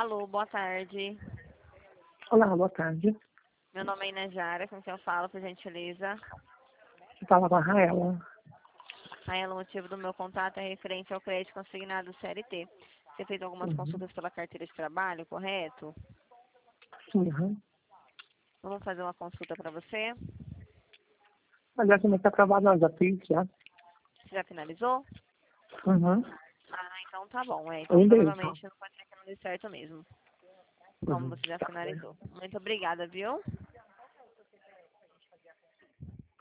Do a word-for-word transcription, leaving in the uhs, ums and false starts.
Alô, boa tarde. Olá, boa tarde. Meu nome é Inajara, com quem eu falo, por gentileza. Você fala com a Raela. Raela, o motivo do meu contato é referente ao crédito consignado do C L T. Você fez algumas Uhum. consultas pela carteira de trabalho, correto? Sim, uhum. Vamos fazer uma consulta para você. Aliás, não está aprovado, não, já fiz, já. Você já finalizou? Uhum. Ah, então tá bom. É, então Um beijo. provavelmente não pode ser que não dê certo mesmo. Como Uhum. você já Tá bem. finalizou. Muito obrigada, viu?